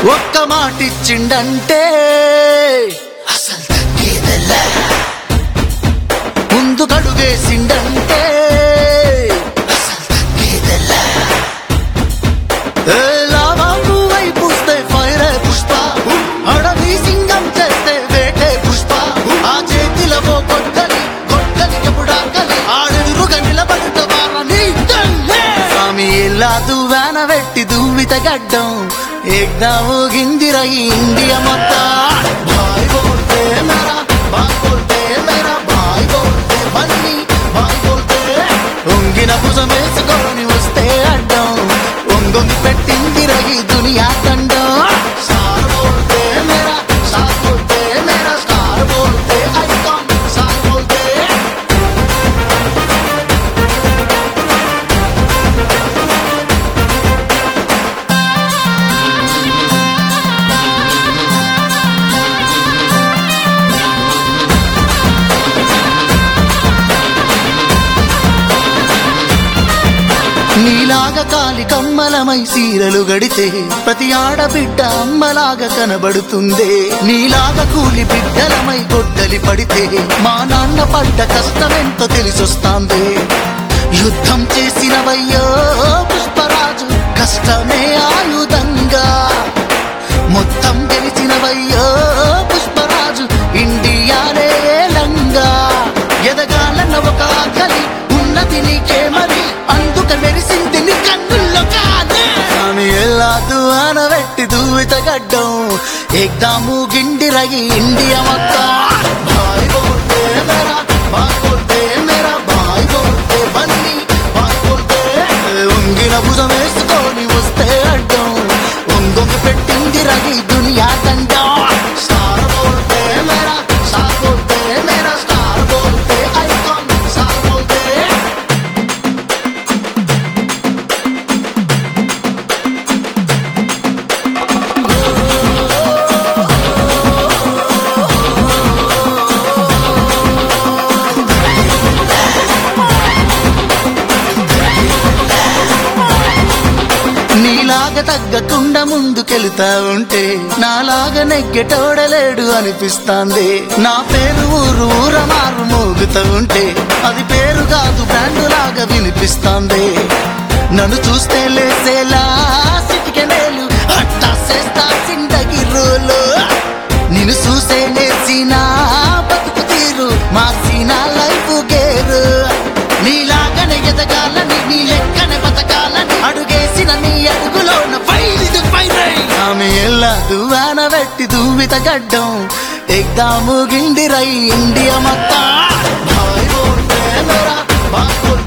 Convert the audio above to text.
ఒక్క మాటిచ్చిండంటే అసలు తగ్గేదెల్లా, ముందు కడుగేసిండంటే అసలు తగ్గేదెల్లా. లావాలు వైపుస్తే ఫైరే పుష్ప, అడవి సింగం చేస్తే వేటే పుష్ప. ఆ చేతిలో కొట్టలి కొట్టలి ఎప్పుడాకలి ఆడెదురుగా నిలబడితే వారని స్వామి ఎలా దువ్వాన వెట్టి దువ్విత గడ్డం ఏకదమ్ ఊగిందిరా ఈ ఇండియా మొత్తం. భాయ్ బోల్తే మేరా బాయ్ బోల్తే మేరా భాయ్ బోల్తే బన్నీ భాయ్ బోల్తే. ఒంగిన భుజమేసుకొని వస్తే అడ్డం ఒంగొంగి పెట్టిందిరా ఈ దునియా దండం. స్టార్ బోల్తే మేరా స్టార్ బోల్తే మేరా స్టార్ బోల్తే ఐకాన్ స్టార్ బోల్తే. నీలాగా కాలి కమ్మలమై సీరలు గడితే ప్రతి ఆడబిడ్డ అమ్మలాగా కనబడుతుందే. నీలాగా కూలి బిడ్డలమై గొడ్డలి పడితే మా నాన్న పడ్డ కష్టమెంతో తెలిసొస్తాందే. యుద్ధం చేసినవయ్యో పుష్పరాజు కష్టమే ఆయుధంగా, మొత్తం గెలిచినవయ్యో పుష్పరాజు ఇండియానే లంగా. ఎదగాలన్న ఒక ఆకలి ఉన్నది నీకే మరి, అందుక మెరిసింది నీ కన్నుల్లో కాదే. ఆమె ఎలా దువ్వాన వెట్టి దువ్విత గడ్డం ఏకదమ్ ఊగిందిరా ఈ ఇండియా మొత్తం. భాయ్ బోల్తే మేరా బాయ్ బోల్తే మేరా భాయ్ బోల్తే బన్నీ భాయ్ బోల్తే. ఒంగిన భుజమేసుకొని వస్తే అడ్డం ఒంగొంగి పెట్టిందిరా ఈ దునియా దండం. స్టార్ బోల్తే మేరా స్టార్ బోల్తే మేరా స్టార్ బోల్తే ఐకాన్ స్టార్ బోల్తే. నీలాగా తగ్గకుండా ముందుకెళ్తా ఉంటే నాలాగా నెగ్గెటోడలేడు అనిపిస్తాంది. నా పేరు ఊరు ఊర మారు మోగుతూ ఉంటే అది పేరు కాదు బ్రాండ్ లాగా వినిపిస్తాంది. నన్ను చూస్తే లేసేలా సిటికెనేలు అట్టా చేస్తా సిందగి రోలు. నిన్ను చూసే నేర్చిన బతుకు తీరు మార్చిన లైఫ్ గేరు. నీలాగనే ఎదగాలని నీ లెక్కనే బతకాలని అడుగేసిన నీ అడుగులోన ఫైర్ ఫైర్. ఆమె ఎలా దువ్వాన వెట్టి దువ్విత గడ్డం ఏకదమ్ ఊగిందిరా ఈ ఇండియా మొత్తం. భాయ్ బోల్తే మేరా బాయ్ బోల్తే